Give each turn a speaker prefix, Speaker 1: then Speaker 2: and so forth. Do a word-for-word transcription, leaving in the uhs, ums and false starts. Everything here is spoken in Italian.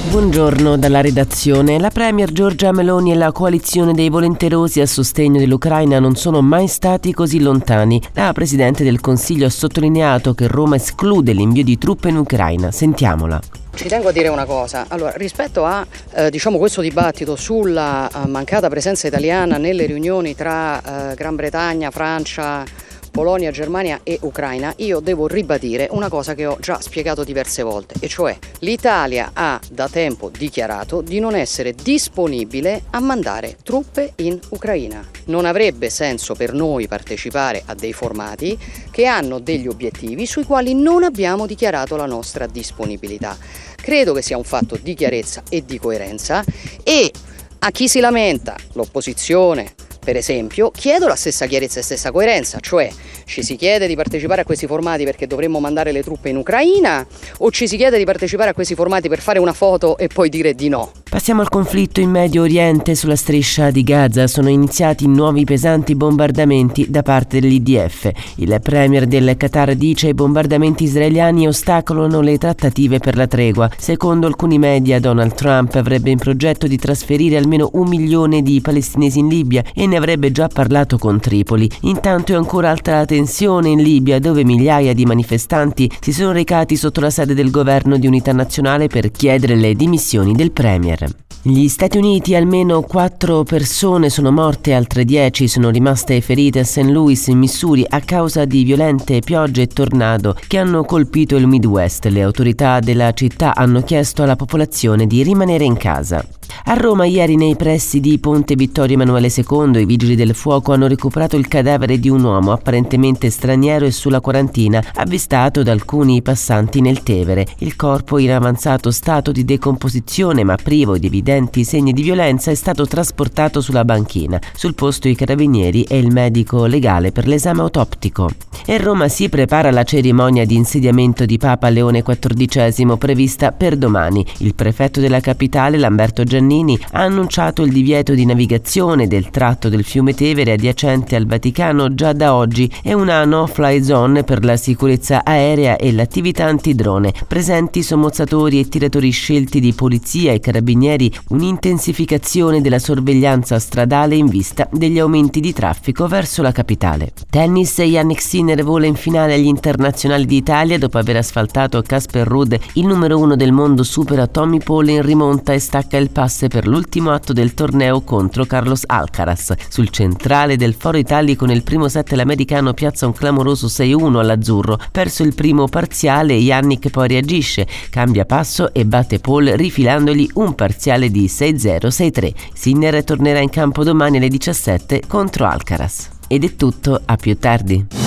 Speaker 1: Buongiorno dalla redazione. La premier Giorgia Meloni e la coalizione dei volenterosi a sostegno dell'Ucraina non sono mai stati così lontani. La Presidente del Consiglio ha sottolineato che Roma esclude l'invio di truppe in Ucraina. Sentiamola.
Speaker 2: Ci tengo a dire una cosa, allora rispetto a eh, diciamo questo dibattito sulla eh, mancata presenza italiana nelle riunioni tra eh, Gran Bretagna, Francia, Polonia, Germania e Ucraina, io devo ribadire una cosa che ho già spiegato diverse volte, e cioè l'Italia ha da tempo dichiarato di non essere disponibile a mandare truppe in Ucraina. Non avrebbe senso per noi partecipare a dei formati che hanno degli obiettivi sui quali non abbiamo dichiarato la nostra disponibilità. Credo che sia un fatto di chiarezza e di coerenza, e a chi si lamenta, l'opposizione per esempio, chiedo la stessa chiarezza e stessa coerenza, cioè ci si chiede di partecipare a questi formati perché dovremmo mandare le truppe in Ucraina, o ci si chiede di partecipare a questi formati per fare una foto e poi dire di no?
Speaker 1: Passiamo al conflitto in Medio Oriente. Sulla striscia di Gaza sono iniziati nuovi pesanti bombardamenti da parte dell'I D F. Il premier del Qatar dice che i bombardamenti israeliani ostacolano le trattative per la tregua. Secondo alcuni media, Donald Trump avrebbe in progetto di trasferire almeno un milione di palestinesi in Libia e ne avrebbe già parlato con Tripoli. Intanto è ancora alta la tensione in Libia, dove migliaia di manifestanti si sono recati sotto la sede del governo di unità nazionale per chiedere le dimissioni del premier. Negli Stati Uniti almeno quattro persone sono morte e altre dieci sono rimaste ferite a Saint Louis in Missouri a causa di violente piogge e tornado che hanno colpito il Midwest. Le autorità della città hanno chiesto alla popolazione di rimanere in casa. A Roma ieri, nei pressi di Ponte Vittorio Emanuele secondo, i vigili del fuoco hanno recuperato il cadavere di un uomo apparentemente straniero e sulla quarantina, avvistato da alcuni passanti nel Tevere. Il corpo, in avanzato stato di decomposizione ma privo di evidenti segni di violenza, è stato trasportato sulla banchina. Sul posto i carabinieri e il medico legale per l'esame autoptico. E Roma si prepara alla cerimonia di insediamento di Papa Leone quattordicesimo prevista per domani. Il prefetto della capitale, Lamberto Giannini, ha annunciato il divieto di navigazione del tratto del fiume Tevere adiacente al Vaticano già da oggi e una no-fly zone per la sicurezza aerea e l'attività antidrone. Presenti sommozzatori e tiratori scelti di polizia e carabinieri, un'intensificazione della sorveglianza stradale in vista degli aumenti di traffico verso la capitale. Tennis, Jannik Sinner vola in finale agli internazionali d'Italia dopo aver asfaltato Casper Ruud. Il numero uno del mondo supera Tommy Paul in rimonta e stacca il passo per l'ultimo atto del torneo contro Carlos Alcaraz. Sul centrale del Foro Italico nel primo set l'americano piazza un clamoroso sei uno all'azzurro. Perso il primo parziale, Jannik poi reagisce, cambia passo e batte Paul rifilandogli un parziale di sei zero sei tre. Sinner tornerà in campo domani alle diciassette contro Alcaraz. Ed è tutto, a più tardi.